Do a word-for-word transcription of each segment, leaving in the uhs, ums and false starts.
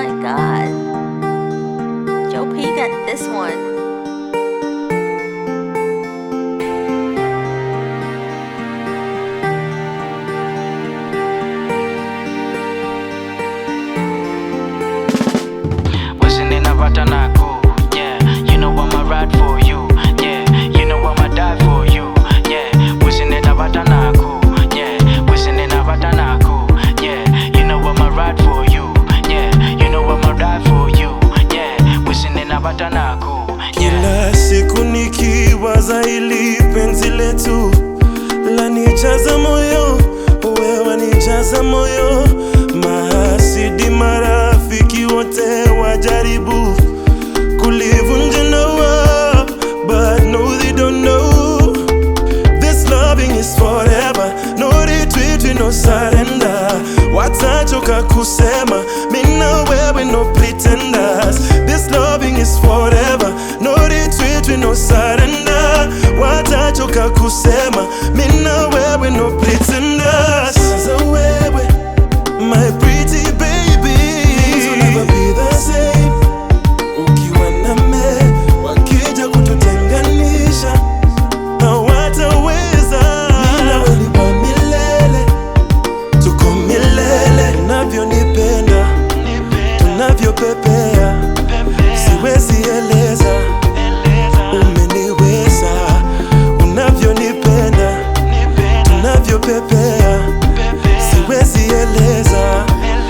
my god. Joe P got this one. Yeah, you know I'ma ride for you. Yeah, you know I'ma die for you. Yeah, wishing in a batanaku. Yeah, wishing in a batanaku. Yeah, you know I'ma ride for you. Yeah, you know I'ma die for you. Yeah, wishing in a batanaku. Kila siku nikiwaza hili penzi letu lanijaza moyo, wewe wanijaza moyo. Mahasidi marafiki wote wajaribu kulivunja ndoa, but no they don't know this loving is forever, no retreat, no surrender. Watachoka kusema mimi na wewe no pretenders. This loving is forever, no retreat, no surrender. Watachoka kusema mimi na wewe no pretenders. Sasa wewe my pretty baby, things will never be the same. Ukiwa na me, wakija kututenganisha hawataweza. Mimi na wewe ni milele, tuko milele. Unavyonipenda, tunavyopepea, siwezi eleza. Umeniweza, unavyonipenda, tunavyopepea, siwezi eleza.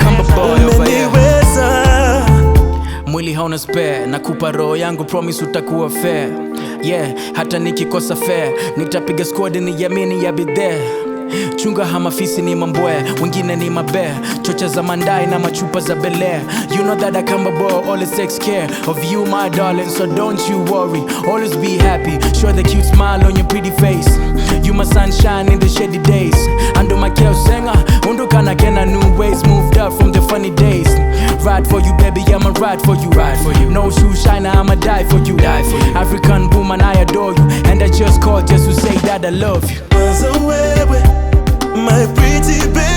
Umeniweza. Mwili hauna spare, nakupa roho yangu, promise utakuwa fair. Yeah, hata nikikosa fair, nitapiga squad niamini ya be there. Chunga hamafisi ni mambwe, wengine ni mabe, chocha za mandai na machupa za Bel Air. You know that I come aboard, always takes care of you my darling, so don't you worry, always be happy. Show the cute smile on your pretty face. You my sunshine in the shady days. Ando makeo senga, undukana kena new ways. Moved up from the funny days. Ride for you baby, I'ma ride for you. Ride for you. No shoe shiner, I'ma die for you. Die for you. African woman, I adore you, and I just called just to say that I love you. My pretty baby.